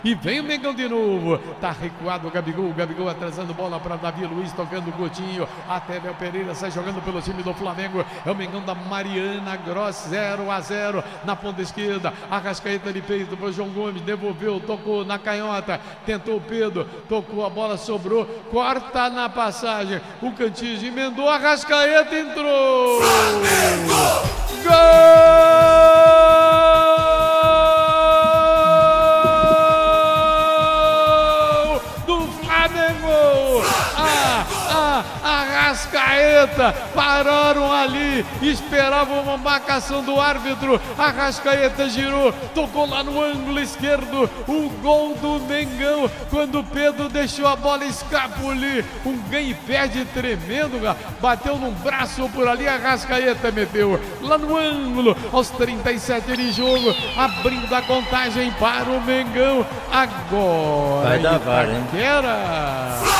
E vem o Mengão de novo, tá recuado o Gabigol atrasando bola para Davi Luiz, tocando o Coutinho, até Abel Pereira sai jogando pelo time do Flamengo, é o Mengão da Mariana Gross, 0-0, na ponta esquerda, Arrascaeta de peito para João Gomes, devolveu, tocou na canhota, tentou o Pedro, tocou a bola, sobrou, corta na passagem, o Cantígio emendou, Arrascaeta entrou! Gol! Arrascaeta, pararam ali, esperavam uma marcação do árbitro, Arrascaeta girou, tocou lá no ângulo esquerdo, o gol do Mengão, quando o Pedro deixou a bola escapulir, um ganho e perde tremendo, bateu num braço por ali, Arrascaeta meteu lá no ângulo, aos 37 de jogo, abrindo a contagem para o Mengão, agora vai dar VAR, hein?